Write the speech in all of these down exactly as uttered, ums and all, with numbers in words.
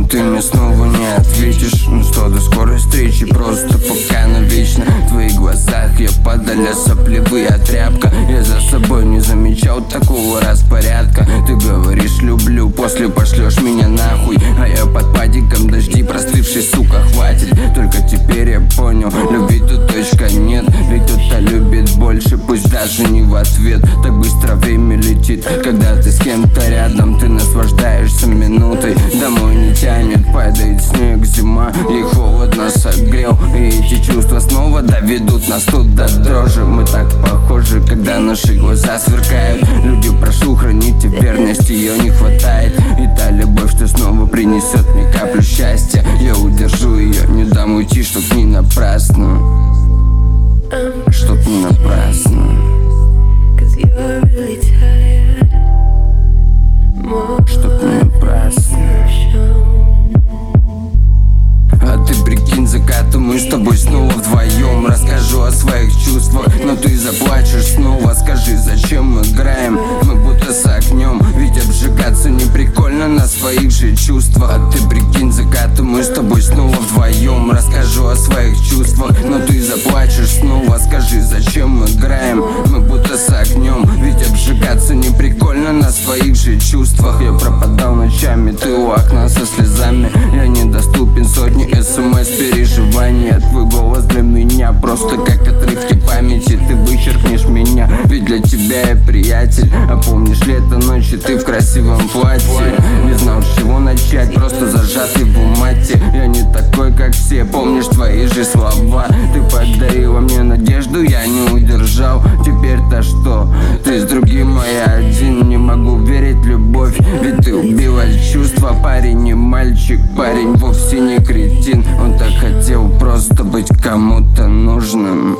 ты мне снова не ответишь. Ну что, до скорой встречи, просто пока навечно. В твоих глазах я подали соплевая тряпка. Я за собой не замечал такого распорядка. Ты говоришь люблю, после пошлешь меня нахуй. А я под падиком дожди простывший, сука, хватит. Только теперь я понял, любви тут точка нет. Ведь кто-то любит больше, пусть даже не в ответ. Так быстро время летит, когда ты с кем-то рядом. Ты наслаждаешься минутой, домой не тянет. Падает снег, зима, и холод нас согрел. И эти чувства снова доведут нас тут до дрожи. Мы так похожи, когда наши глаза сверкают. Люди, прошу, храните верность, ее не хватает. И та любовь, что снова принесет мне каплю счастья, я удержу ее, не дам уйти, чтоб не напрасно. Чтоб не напрасно. Чтоб не напрасно. А ты прикинь, закату мы с тобой снова вдвоем. Расскажу о своих чувствах, но ты заплачешь снова. Скажи, зачем мы играем, мы будто с огнем. Ведь обжигаться не прикольно на своих же чувствах. А ты прикинь, закату мы с тобой снова вдвоем. Расскажу о своих чувствах, но ты заплачешь снова. Скажи, зачем мы играем, мы будто с огнем. Ведь обжигаться не прикольно на своих же чувствах. Я пропадал ночами, ты у окна со слезами. Я недоступен, сотни смс переживания. Твой голос для меня просто как отрывки памяти. Ты вычеркнешь меня, ведь для тебя я приятель. А помнишь лето, ночи, ты в красивом платье. Не знал, с чего начать, просто зажатый в умате. Я не такой, как все, помнишь твои же слова. Ты подарила мне надежду, я не удержал. Теперь-то что? Ты с другим, а я один. Не могу верить в любовь, ведь ты убила чувства. Парень не мальчик, парень вовсе не кретин. Он так хотел просто быть кому-то нужным.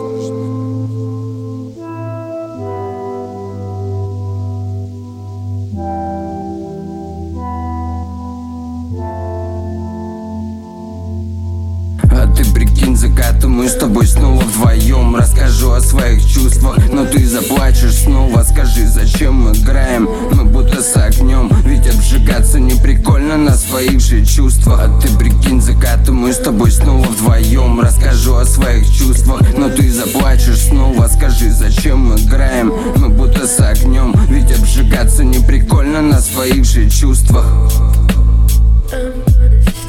А ты прикинь, закату мы с тобой снова вдвоем. Расскажу о своих чувствах, но ты заплачешь снова. Скажи, зачем мы играем, мы будто с огнем. Ведь обжигаться не прикольно на своих же чувствах. А ты прикинь, закату мы с тобой снова вдвоем. Расскажу о своих чувствах, но ты заплачешь снова. Скажи, зачем мы играем, мы будто с огнем. Ведь обжигаться не прикольно на своих же чувствах.